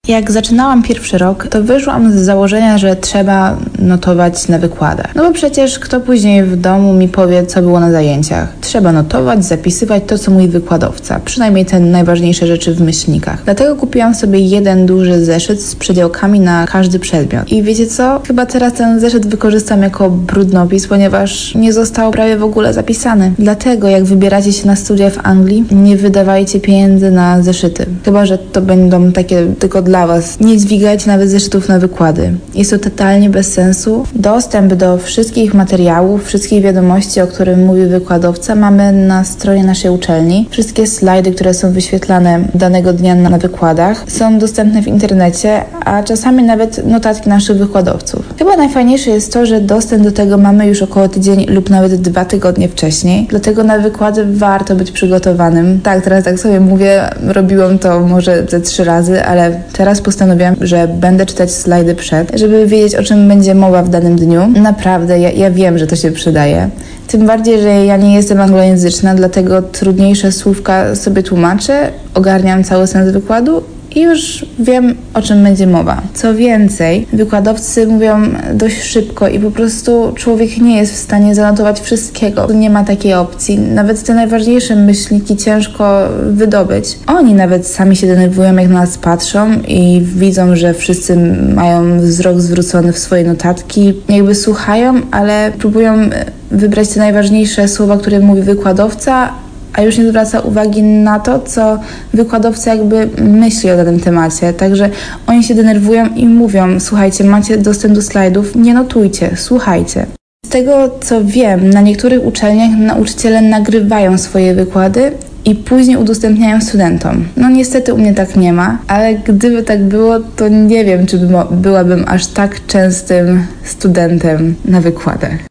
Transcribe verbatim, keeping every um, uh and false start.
Jak zaczynałam pierwszy rok, to wyszłam z założenia, że trzeba notować na wykładach. No bo przecież kto później w domu mi powie, co było na zajęciach. Trzeba notować, zapisywać to, co mój wykładowca. Przynajmniej te najważniejsze rzeczy w myślnikach. Dlatego kupiłam sobie jeden duży zeszyt z przedziałkami na każdy przedmiot. I wiecie co? Chyba teraz ten zeszyt wykorzystam jako brudnopis, ponieważ nie został prawie w ogóle zapisany. Dlatego jak wybieracie się na studia w Anglii, nie wydawajcie pieniędzy na zeszyty. Chyba że to będą takie tylko dla was. Nie dźwigajcie nawet zeszytów na wykłady. Jest to totalnie bez sensu. Dostęp do wszystkich materiałów, wszystkich wiadomości, o którym mówi wykładowca, mamy na stronie naszej uczelni. Wszystkie slajdy, które są wyświetlane danego dnia na wykładach, są dostępne w internecie, a czasami nawet notatki naszych wykładowców. Chyba najfajniejsze jest to, że dostęp do tego mamy już około tydzień lub nawet dwa tygodnie wcześniej. Dlatego na wykłady warto być przygotowanym. Tak, teraz tak sobie mówię, robiłam to może ze trzy razy, ale teraz postanowiłam, że będę czytać slajdy przed, żeby wiedzieć, o czym będzie mowa w danym dniu. Naprawdę, ja, ja wiem, że to się przydaje. Tym bardziej, że ja nie jestem anglojęzyczna, dlatego trudniejsze słówka sobie tłumaczę, ogarniam cały sens wykładu i już wiem, o czym będzie mowa. Co więcej, wykładowcy mówią dość szybko i po prostu człowiek nie jest w stanie zanotować wszystkiego. Nie ma takiej opcji. Nawet te najważniejsze myślniki ciężko wydobyć. Oni nawet sami się denerwują, jak na nas patrzą i widzą, że wszyscy mają wzrok zwrócony w swoje notatki. Jakby słuchają, ale próbują wybrać te najważniejsze słowa, które mówi wykładowca, a już nie zwraca uwagi na to, co wykładowca jakby myśli o danym temacie. Także oni się denerwują i mówią: słuchajcie, macie dostęp do slajdów, nie notujcie, słuchajcie. Z tego, co wiem, na niektórych uczelniach nauczyciele nagrywają swoje wykłady i później udostępniają studentom. No niestety u mnie tak nie ma, ale gdyby tak było, to nie wiem, czy byłabym aż tak częstym studentem na wykładach.